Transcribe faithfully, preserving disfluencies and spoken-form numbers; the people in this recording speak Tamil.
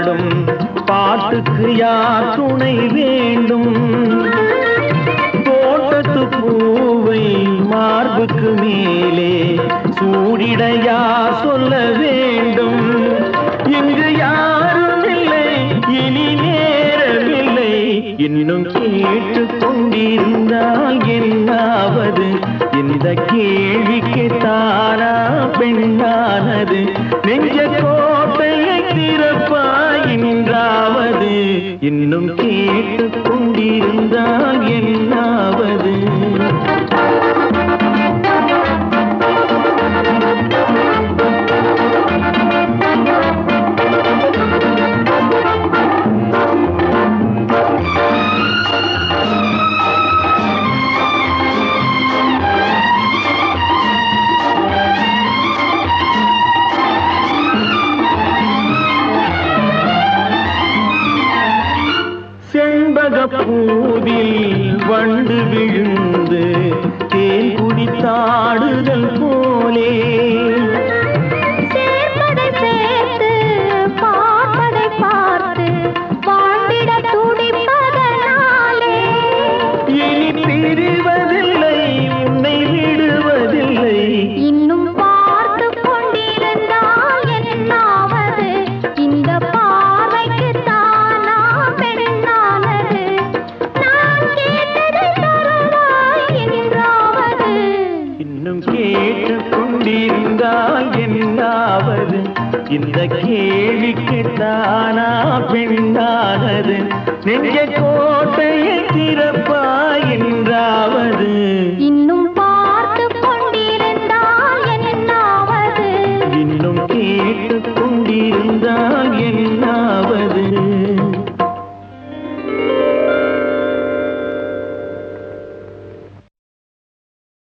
பாடும் பாட்டுக்கு யார் துணை வேண்டும்? தோட்டத்து பூவை மார்புக்கு மேலே சூடிட யார் சொல்ல வேண்டும்? இங்கு யாரும் இல்லை, இனி நேரமில்லை. இன்னும் கேட்டுக் கொண்டிருந்தால் என்னாவது? இந்த கேள்விக்கு தானா பெண்ணானது? நெஞ்ச கோட்டையை திறப்பாயின்றாவது? இன்னும் கேட்டுக் கொண்டிருந்தால் என்னாவது? பூவில் வண்டு விழுந்து தேன் குடித்தாடுதல் போலே சேர்ப்பதை சேர்த்து பார்ப்பதை பார்த்து வாழ்ந்திட துடிப்பதனாலே இனி பிரிவதில்லை, உன்னை விடுவதில்லை. இன்னும் பார்த்து கொண்டிருந்தால் என்னாவது? இந்த பார்வைக்கு தானா பெண்ணானது? இன்னும் கேட்டுக் கொண்டிருந்தால் என்னாவது? இந்த கேள்விக்கு தானா பெண்ணானது? நெஞ்ச கோட்டையை